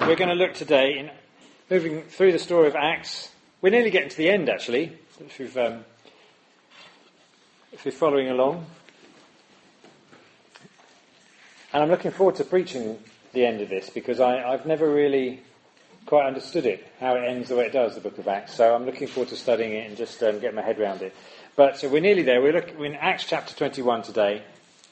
we're going to look today in moving through the story of Acts. We're nearly getting to the end, actually, if you're following along. And I'm looking forward to preaching the end of this, because I've never really quite understood it, how it ends the way it does, the book of Acts. So I'm looking forward to studying it and just getting my head around it. But so we're nearly there. We're in Acts chapter 21 today.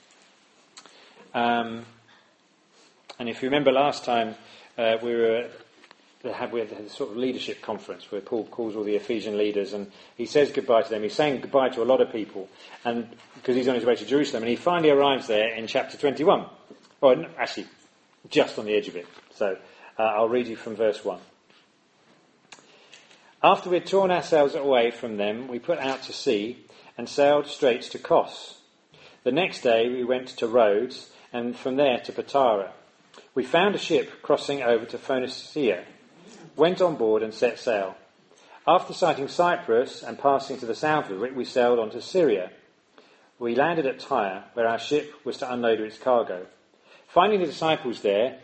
And if you remember last time, we had a sort of leadership conference where Paul calls all the Ephesian leaders and he says goodbye to them. He's saying goodbye to a lot of people, and because he's on his way to Jerusalem, and he finally arrives there in chapter 21. Or actually, just on the edge of it. So I'll read you from verse 1. After we had torn ourselves away from them, we put out to sea and sailed straight to Kos. The next day we went to Rhodes, and from there to Patara. We found a ship crossing over to Phoenicia, went on board and set sail. After sighting Cyprus and passing to the south of it, we sailed on to Syria. We landed at Tyre, where our ship was to unload its cargo. Finding the disciples there,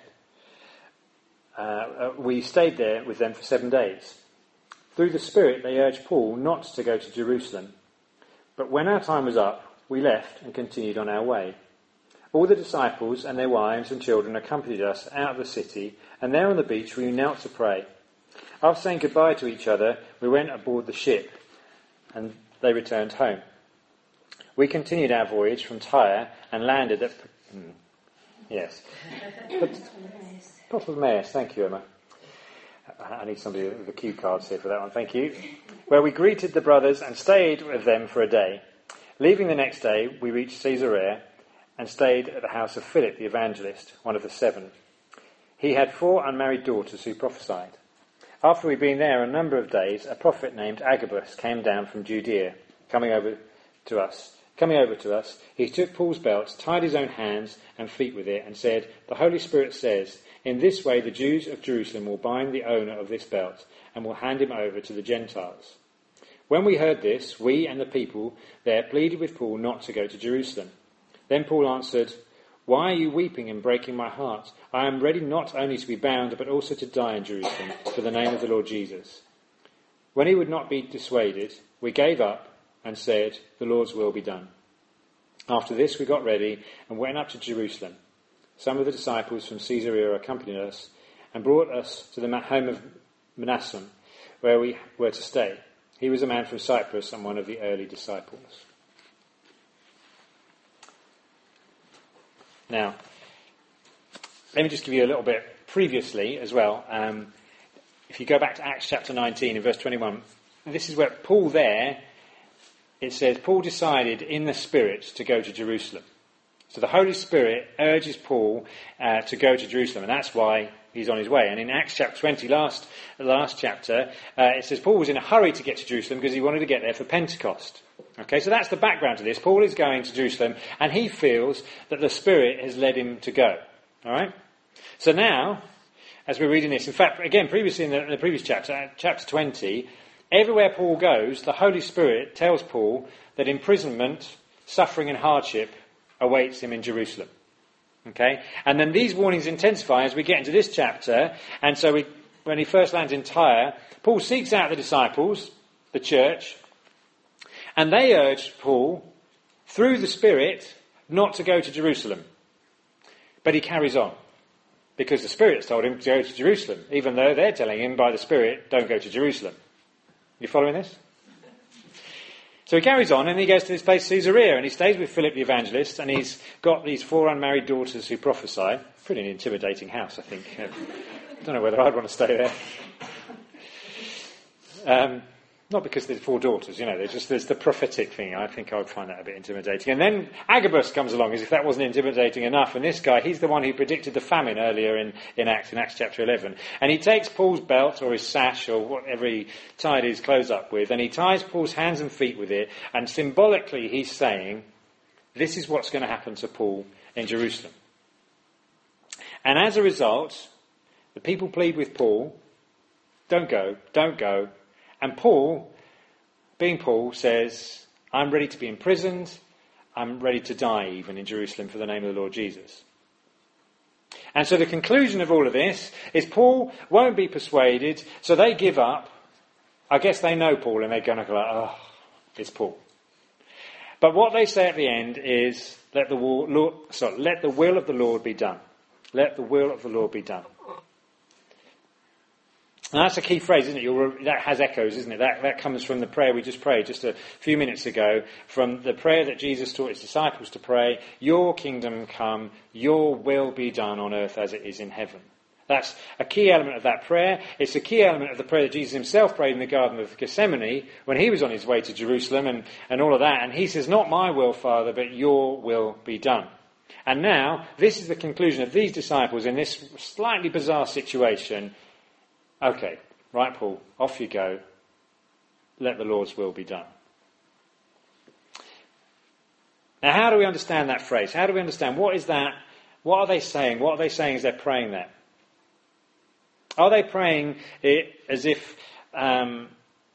we stayed there with them for 7 days. Through the Spirit, they urged Paul not to go to Jerusalem. But when our time was up, we left and continued on our way. All the disciples and their wives and children accompanied us out of the city, and there on the beach we knelt to pray. After saying goodbye to each other, we went aboard the ship, and they returned home. We continued our voyage from Tyre and landed at... Ptolemais, thank you, Emma. I need somebody with the cue cards here for that one, thank you. Where we greeted the brothers and stayed with them for a day. Leaving the next day, we reached Caesarea and stayed at the house of Philip the evangelist, one of the 7. He had 4 unmarried daughters who prophesied. After we'd been there a number of days, a prophet named Agabus came down from Judea, coming over to us, he took Paul's belt, tied his own hands and feet with it, and said, "The Holy Spirit says, in this way the Jews of Jerusalem will bind the owner of this belt and will hand him over to the Gentiles." When we heard this, we and the people there pleaded with Paul not to go to Jerusalem. Then Paul answered, "Why are you weeping and breaking my heart? I am ready not only to be bound, but also to die in Jerusalem for the name of the Lord Jesus." When he would not be dissuaded, we gave up and said, "The Lord's will be done." After this we got ready and went up to Jerusalem. Some of the disciples from Caesarea accompanied us and brought us to the home of Manasseh, where we were to stay. He was a man from Cyprus and one of the early disciples. Now, let me just give you a little bit previously as well. If you go back to Acts chapter 19 and verse 21, this is where Paul there, it says, Paul decided in the Spirit to go to Jerusalem. So the Holy Spirit urges Paul to go to Jerusalem, and that's why he's on his way. And in Acts chapter 20, last chapter, it says Paul was in a hurry to get to Jerusalem because he wanted to get there for Pentecost. Okay, so that's the background to this. Paul is going to Jerusalem, and he feels that the Spirit has led him to go. All right? So now, as we're reading this, in fact, again, previously in the previous chapter, chapter 20, everywhere Paul goes, the Holy Spirit tells Paul that imprisonment, suffering and hardship awaits him in Jerusalem. Okay? And then these warnings intensify as we get into this chapter. And so when he first lands in Tyre, Paul seeks out the disciples, the church, and they urge Paul, through the Spirit, not to go to Jerusalem. But he carries on, because the Spirit's told him to go to Jerusalem, even though they're telling him by the Spirit, don't go to Jerusalem. You following this? So he carries on and he goes to this place Caesarea, and he stays with Philip the evangelist, and he's got these 4 unmarried daughters who prophesy. Pretty an intimidating house, I think. I don't know whether I'd want to stay there. Not because there's 4 daughters, there's the prophetic thing. I think I would find that a bit intimidating. And then Agabus comes along, as if that wasn't intimidating enough. And this guy, he's the one who predicted the famine earlier in Acts chapter 11. And he takes Paul's belt or his sash or whatever he tied his clothes up with, and he ties Paul's hands and feet with it. And symbolically he's saying, this is what's going to happen to Paul in Jerusalem. And as a result, the people plead with Paul, don't go. And Paul, being Paul, says, I'm ready to be imprisoned. I'm ready to die even in Jerusalem for the name of the Lord Jesus. And so the conclusion of all of this is Paul won't be persuaded, so they give up. I guess they know Paul, and they're going to go like, oh, it's Paul. But what they say at the end is, let the will of the Lord be done. Let the will of the Lord be done. And that's a key phrase, isn't it? That has echoes, isn't it? That comes from the prayer we just prayed just a few minutes ago, from the prayer that Jesus taught his disciples to pray, your kingdom come, your will be done on earth as it is in heaven. That's a key element of that prayer. It's a key element of the prayer that Jesus himself prayed in the Garden of Gethsemane when he was on his way to Jerusalem and all of that. And he says, not my will, Father, but your will be done. And now, this is the conclusion of these disciples in this slightly bizarre situation. Okay, right, Paul, off you go. Let the Lord's will be done. Now, how do we understand that phrase? How do we understand, what is that? What are they saying? What are they saying as they're praying that? Are they praying it as if, Paul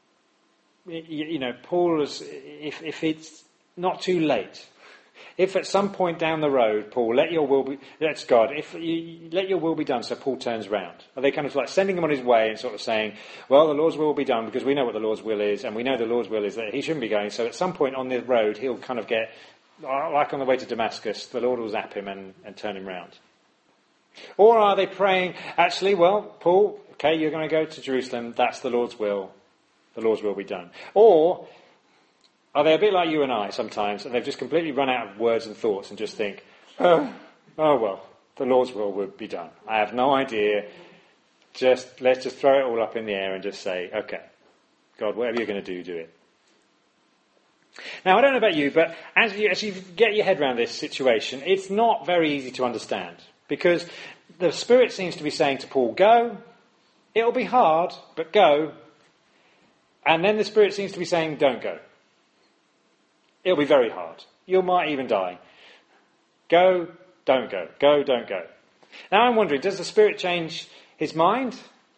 is, if it's not too late, if at some point down the road, Paul, let your will be, that's God, let your will be done, so Paul turns round. Are they kind of like sending him on his way and sort of saying, well, the Lord's will will be done because we know what the Lord's will is, and we know the Lord's will is that he shouldn't be going, so at some point on the road, he'll kind of get, like on the way to Damascus, the Lord will zap him and turn him round. Or are they praying, actually, well, Paul, okay, you're going to go to Jerusalem, that's the Lord's will be done. Or are they a bit like you and I sometimes, and they've just completely run out of words and thoughts and just think, oh well, the Lord's will would be done. I have no idea, let's just throw it all up in the air and just say, okay, God, whatever you're going to do it. Now, I don't know about you, but as you get your head around this situation, it's not very easy to understand. Because the Spirit seems to be saying to Paul, go, it'll be hard, but go. And then the Spirit seems to be saying, don't go. It'll be very hard. You might even die. Go, don't go. Go, don't go. Now I'm wondering, does the Spirit change his mind?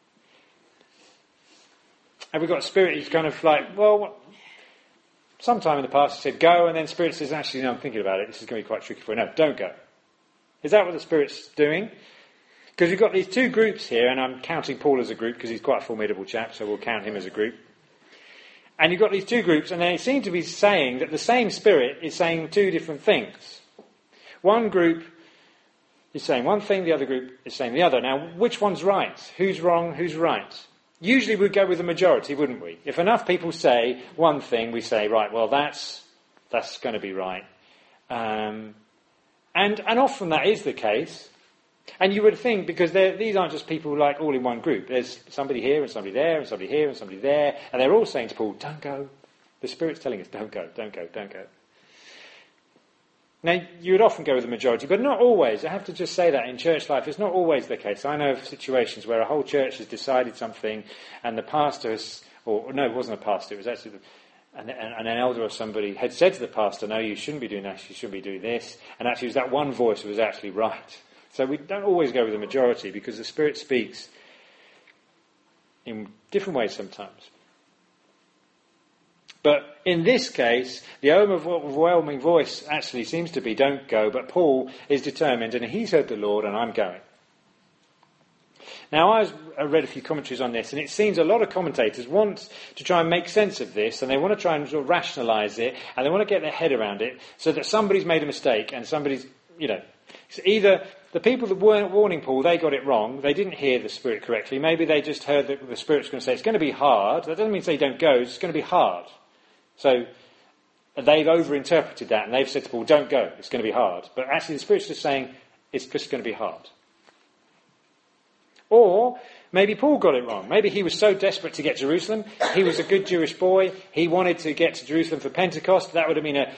Have we got a Spirit who's kind of like, well, sometime in the past he said go, and then Spirit says, actually, no, I'm thinking about it. This is going to be quite tricky for you. No, don't go. Is that what the Spirit's doing? Because we've got these two groups here, and I'm counting Paul as a group because he's quite a formidable chap, so we'll count him as a group. And you've got these two groups, and they seem to be saying that the same Spirit is saying two different things. One group is saying one thing, the other group is saying the other. Now, which one's right? Who's wrong? Who's right? Usually we'd go with the majority, wouldn't we? If enough people say one thing, we say, right, well, that's going to be right. And often that is the case. And you would think, because these aren't just people like all in one group. There's somebody here and somebody there and somebody here and somebody there. And they're all saying to Paul, don't go. The Spirit's telling us, don't go, don't go, don't go. Now, you would often go with the majority, but not always. I have to just say that in church life, it's not always the case. I know of situations where a whole church has decided something and the pastor has, or no, it wasn't a pastor, it was actually an elder or somebody had said to the pastor, no, you shouldn't be doing that, you shouldn't be doing this. And actually it was that one voice that was actually right. So we don't always go with the majority because the Spirit speaks in different ways sometimes. But in this case, the overwhelming voice actually seems to be don't go, but Paul is determined and he's heard the Lord and I'm going. Now, I read a few commentaries on this, and it seems a lot of commentators want to try and make sense of this, and they want to try and sort of rationalise it, and they want to get their head around it, so that somebody's made a mistake, and somebody's, it's either the people that weren't warning Paul, they got it wrong, they didn't hear the Spirit correctly, maybe they just heard that the Spirit's going to say, it's going to be hard. That doesn't mean say don't go, it's going to be hard. So they've overinterpreted that, and they've said to Paul, don't go, it's going to be hard. But actually the Spirit's just saying, it's just going to be hard. Or maybe Paul got it wrong. Maybe he was so desperate to get to Jerusalem. He was a good Jewish boy. He wanted to get to Jerusalem for Pentecost. That would have been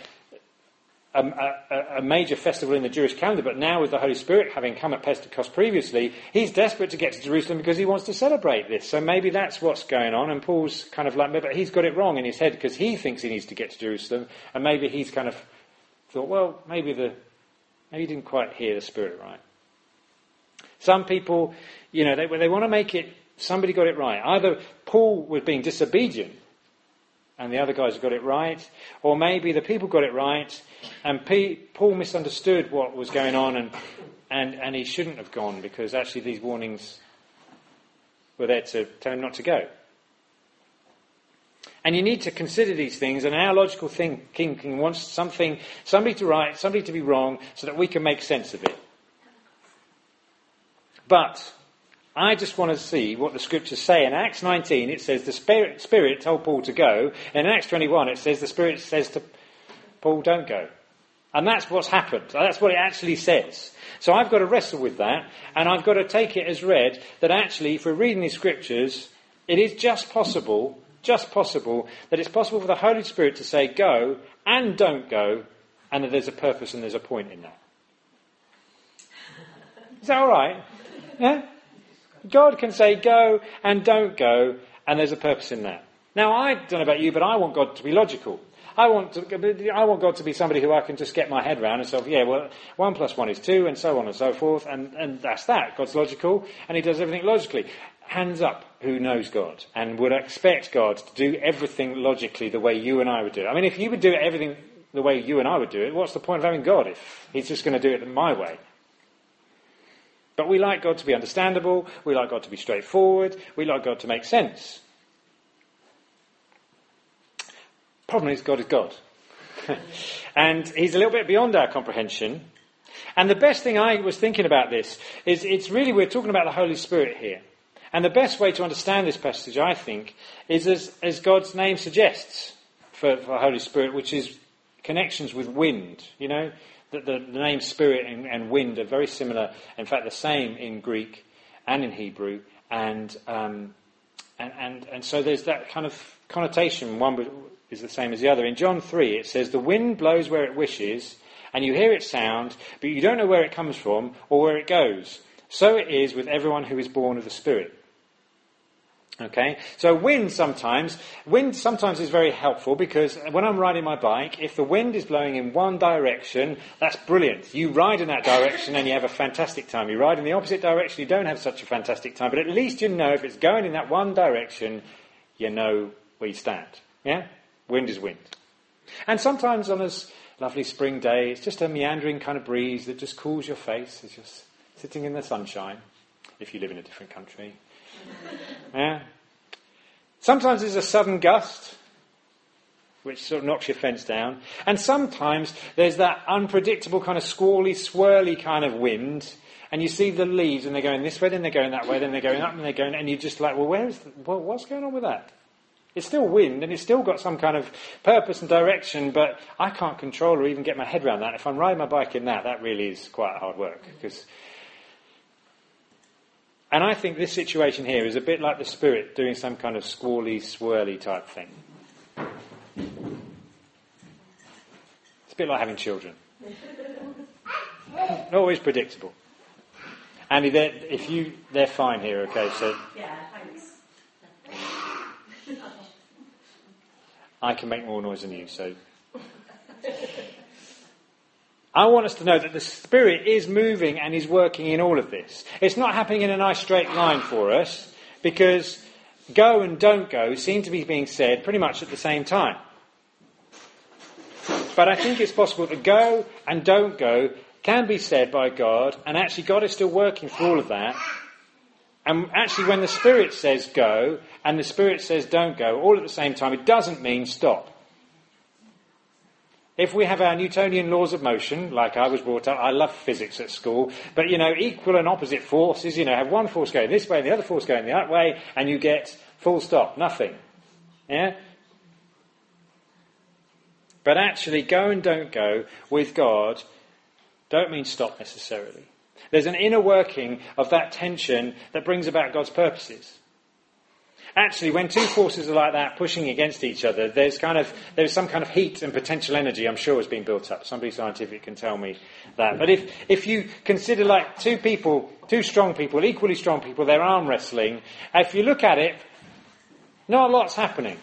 a major festival in the Jewish calendar. But now with the Holy Spirit having come at Pentecost previously, he's desperate to get to Jerusalem because he wants to celebrate this. So maybe that's what's going on. And Paul's kind of like, but he's got it wrong in his head because he thinks he needs to get to Jerusalem. And maybe he's kind of thought, well, maybe he didn't quite hear the Spirit right. Some people, they want to make it, somebody got it right. Either Paul was being disobedient and the other guys got it right, or maybe the people got it right and Paul misunderstood what was going on and and he shouldn't have gone, because actually these warnings were there to tell him not to go. And you need to consider these things, and our logical thinking wants somebody to right, somebody to be wrong, so that we can make sense of it. But I just want to see what the scriptures say. In Acts 19 it says the Spirit told Paul to go, and in Acts 21 it says the Spirit says to Paul, don't go. And that's what's happened. That's what it actually says. So I've got to wrestle with that, and I've got to take it as read that actually, if we're reading these scriptures, it is just possible that it's possible for the Holy Spirit to say go and don't go, and that there's a purpose and there's a point in that. Is that all right? Yeah? God can say go and don't go, and there's a purpose in that. Now, I don't know about you, but I want God to be logical. I want God to be somebody who I can just get my head around and say, yeah, well, 1 + 1 is 2, and so on and so forth, and that's that. God's logical, and he does everything logically. Hands up who knows God and would expect God to do everything logically the way you and I would do it. I mean, if you would do everything the way you and I would do it, what's the point of having God if he's just going to do it my way? But we like God to be understandable, we like God to be straightforward, we like God to make sense. Problem is, God is God. And he's a little bit beyond our comprehension. And the best thing I was thinking about this is we're talking about the Holy Spirit here. And the best way to understand this passage, I think, is as God's name suggests for Holy Spirit, which is connections with wind. You know, the name Spirit and wind are very similar. In fact, the same in Greek and in Hebrew. And so there's that kind of connotation. One is the same as the other. In John 3, it says, the wind blows where it wishes, and you hear its sound, but you don't know where it comes from or where it goes. So it is with everyone who is born of the Spirit. Okay, so wind sometimes is very helpful, because when I'm riding my bike, if the wind is blowing in one direction, that's brilliant. You ride in that direction and you have a fantastic time. You ride in the opposite direction, you don't have such a fantastic time, but at least you know if it's going in that one direction, you know where you stand. Yeah? Wind is wind. And sometimes on a lovely spring day, it's just a meandering kind of breeze that just cools your face as you're sitting in the sunshine, if you live in a different country. Yeah. Sometimes there's a sudden gust, which sort of knocks your fence down. And sometimes there's that unpredictable kind of squally, swirly kind of wind. And you see the leaves, and they're going this way, then they're going that way, then they're going up, and they're going... And you're just like, well, what's going on with that? It's still wind, and it's still got some kind of purpose and direction, but I can't control or even get my head around that. If I'm riding my bike in that really is quite hard work, because... And I think this situation here is a bit like the Spirit doing some kind of squally, swirly type thing. It's a bit like having children. Not always predictable. Andy, they're fine here, okay? So yeah, thanks. I can make more noise than you, so... I want us to know that the Spirit is moving and is working in all of this. It's not happening in a nice straight line for us, because go and don't go seem to be being said pretty much at the same time. But I think it's possible that go and don't go can be said by God, and actually God is still working for all of that. And actually when the Spirit says go and the Spirit says don't go, all at the same time, it doesn't mean stop. If we have our Newtonian laws of motion, like I was brought up, I loved physics at school, but, equal and opposite forces, have one force going this way and the other force going the other way, and you get full stop, nothing. Yeah? But actually, go and don't go with God don't mean stop necessarily. There's an inner working of that tension that brings about God's purposes. Actually, when two forces are like that, pushing against each other, there's some kind of heat and potential energy, I'm sure, is being built up. Somebody scientific can tell me that. But if you consider like two strong people, equally strong people, they're arm wrestling, if you look at it, not a lot's happening.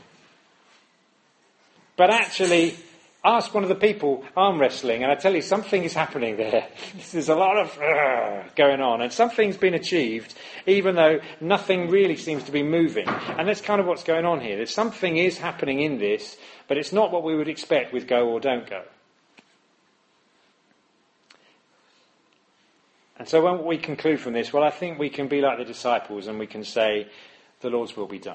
But actually, ask one of the people arm wrestling, and I tell you, something is happening there. There's a lot of going on, and something's been achieved, even though nothing really seems to be moving. And that's kind of what's going on here. There's something is happening in this, but it's not what we would expect with go or don't go. And so when we conclude from this, well, I think we can be like the disciples and we can say, the Lord's will be done.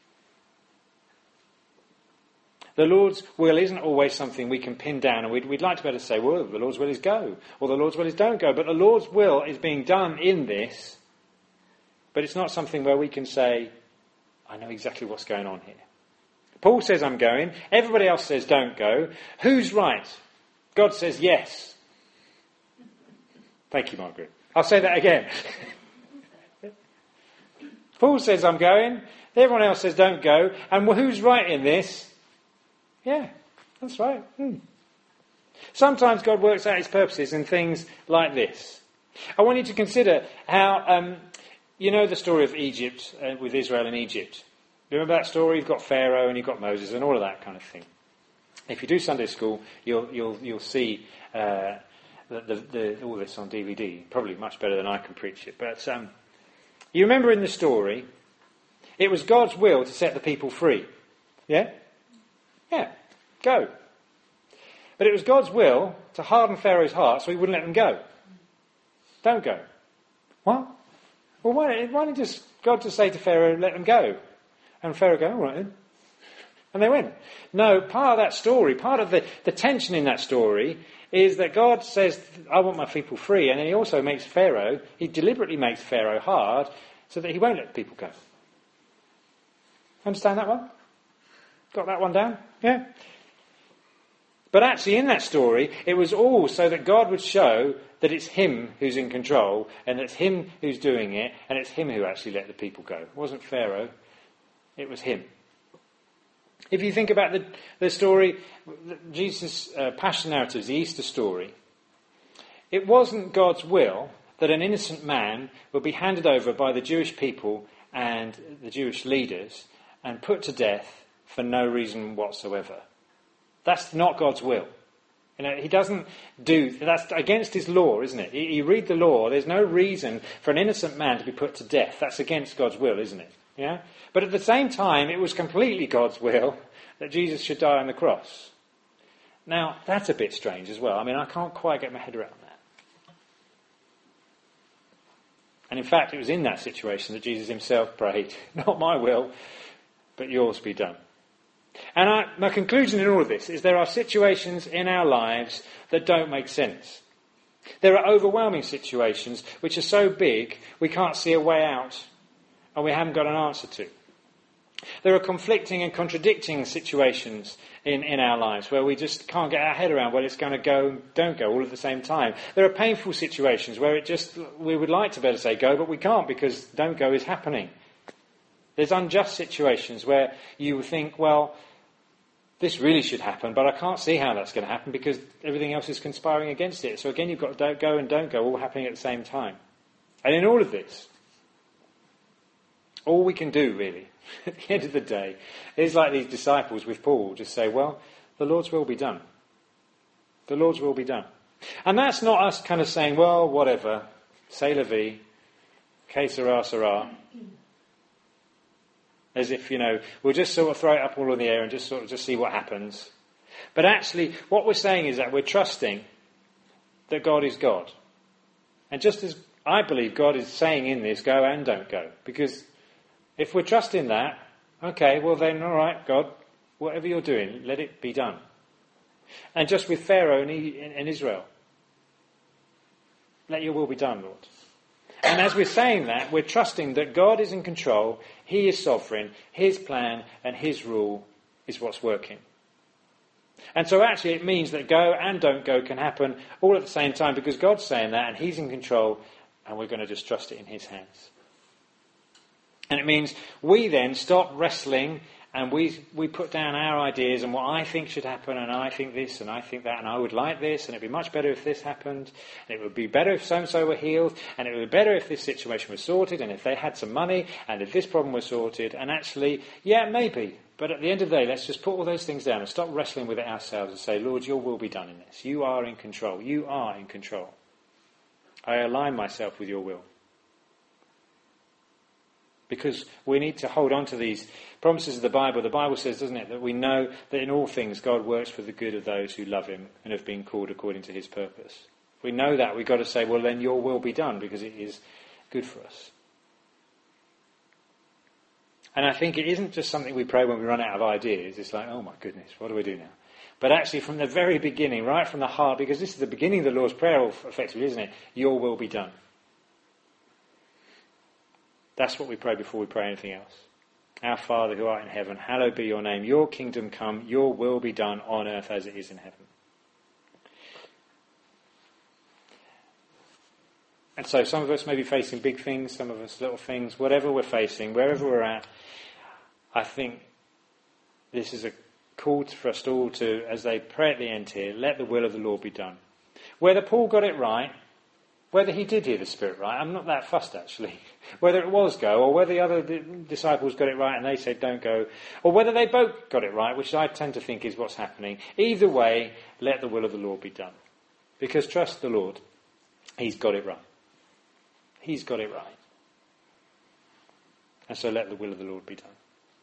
The Lord's will isn't always something we can pin down, and we'd like to be able to say, well, the Lord's will is go, or the Lord's will is don't go. But the Lord's will is being done in this, but it's not something where we can say, I know exactly what's going on here. Paul says I'm going, everybody else says don't go. Who's right? God says yes. Thank you, Margaret. I'll say that again. Paul says I'm going, everyone else says don't go, and who's right in this? Yeah, that's right. Sometimes God works out his purposes in things like this. I want you to consider how, you know the story of Egypt, with Israel in Egypt. Remember that story? You've got Pharaoh and you've got Moses and all of that kind of thing. If you do Sunday school, you'll see all this on DVD. Probably much better than I can preach it. But you remember in the story, it was God's will to set the people free. Yeah? Yeah, go. But it was God's will to harden Pharaoh's heart so he wouldn't let them go. Don't go. What? Well, why didn't God just say to Pharaoh, let them go? And Pharaoh go, all right then. And they went. No, part of that story, part of the tension in that story is that God says, I want my people free. And then he also makes Pharaoh, he deliberately makes Pharaoh hard so that he won't let the people go. Understand that one? Got that one down? Yeah? But actually in that story, it was all so that God would show that it's him who's in control, and it's him who's doing it, and it's him who actually let the people go. It wasn't Pharaoh, it was him. If you think about the story, Jesus' Passion narratives, the Easter story, it wasn't God's will that an innocent man would be handed over by the Jewish people and the Jewish leaders and put to death for no reason whatsoever. That's not God's will. You know, he doesn't do, that's against his law, isn't it? You read the law, there's no reason for an innocent man to be put to death. That's against God's will, isn't it? Yeah? But at the same time, it was completely God's will that Jesus should die on the cross. Now, that's a bit strange as well. I mean, I can't quite get my head around that. And in fact, it was in that situation that Jesus himself prayed, not my will, but yours be done. And my conclusion in all of this is there are situations in our lives that don't make sense. There are overwhelming situations which are so big we can't see a way out and we haven't got an answer to. There are conflicting and contradicting situations in our lives where we just can't get our head around whether it's going to go and don't go all at the same time. There are painful situations where we would like to be able to say go, but we can't because don't go is happening. There's unjust situations where you think, well, this really should happen, but I can't see how that's going to happen because everything else is conspiring against it. So again, you've got don't go and don't go all happening at the same time. And in all of this, all we can do really, at the end of the day, is like these disciples with Paul, just say, well, the Lord's will be done. The Lord's will be done. And that's not us kind of saying, well, whatever, c'est la vie, que sera, sera. As if, we'll just sort of throw it up all in the air and just sort of just see what happens. But actually, what we're saying is that we're trusting that God is God. And just as I believe God is saying in this, go and don't go. Because if we're trusting that, okay, well then, all right, God, whatever you're doing, let it be done. And just with Pharaoh and Israel, let your will be done, Lord. And as we're saying that, we're trusting that God is in control, he is sovereign, his plan and his rule is what's working. And so actually it means that go and don't go can happen all at the same time because God's saying that and he's in control and we're going to just trust it in his hands. And it means we then stop wrestling and we put down our ideas and what I think should happen and I think this and I think that and I would like this and it'd be much better if this happened and it would be better if so-and-so were healed and it would be better if this situation was sorted and if they had some money and if this problem was sorted and actually, yeah, maybe. But at the end of the day, let's just put all those things down and stop wrestling with it ourselves and say, Lord, your will be done in this. You are in control. You are in control. I align myself with your will. Because we need to hold on to these promises of the Bible. The Bible says, doesn't it, that we know that in all things God works for the good of those who love him and have been called according to his purpose. We know that. We've got to say, well, then your will be done, because it is good for us. And I think it isn't just something we pray when we run out of ideas. It's like, oh my goodness, what do we do now? But actually from the very beginning, right from the heart, because this is the beginning of the Lord's Prayer, effectively, isn't it? Your will be done. That's what we pray before we pray anything else. Our Father who art in heaven, hallowed be your name. Your kingdom come, your will be done on earth as it is in heaven. And so some of us may be facing big things, some of us little things, whatever we're facing, wherever we're at, I think this is a call for us all to, as they pray at the end here, let the will of the Lord be done. Whether Paul got it right, whether he did hear the Spirit right, I'm not that fussed actually. Whether it was go, or whether the other disciples got it right and they said don't go, or whether they both got it right, which I tend to think is what's happening. Either way, let the will of the Lord be done. Because trust the Lord, he's got it right. He's got it right. And so let the will of the Lord be done.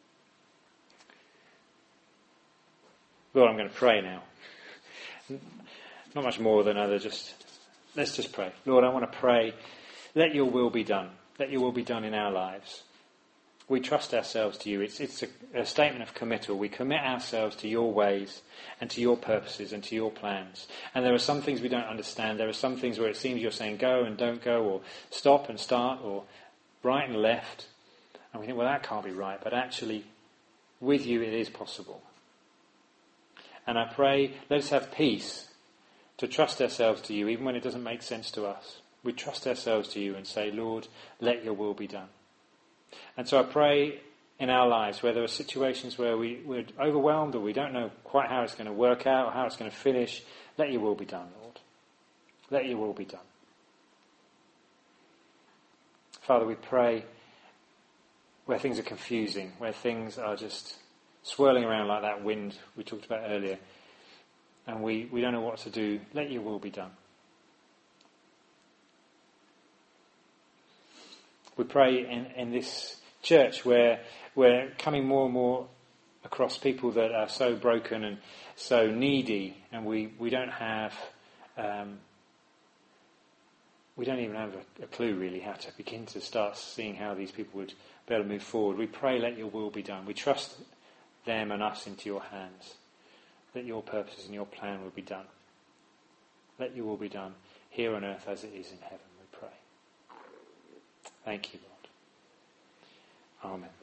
Lord, I'm going to pray now. Not much more than let's just pray. Lord, I want to pray, let your will be done. Let your will be done in our lives. We trust ourselves to you. It's a statement of committal. We commit ourselves to your ways and to your purposes and to your plans. And there are some things we don't understand. There are some things where it seems you're saying go and don't go, or stop and start, or right and left. And we think, well, that can't be right. But actually, with you it is possible. And I pray, let us have peace to trust ourselves to you, even when it doesn't make sense to us. We trust ourselves to you and say, Lord, let your will be done. And so I pray in our lives where there are situations where we're overwhelmed or we don't know quite how it's going to work out or how it's going to finish, let your will be done, Lord. Let your will be done. Father, we pray where things are confusing, where things are just swirling around like that wind we talked about earlier, and we don't know what to do, let your will be done. We pray in this church where we're coming more and more across people that are so broken and so needy, and we don't have we don't even have a clue really how to begin to start seeing how these people would be able to move forward. We pray, let your will be done. We trust them and us into your hands. Let your purposes and your plan will be done. Let your will be done here on earth as it is in heaven, we pray. Thank you, Lord. Amen.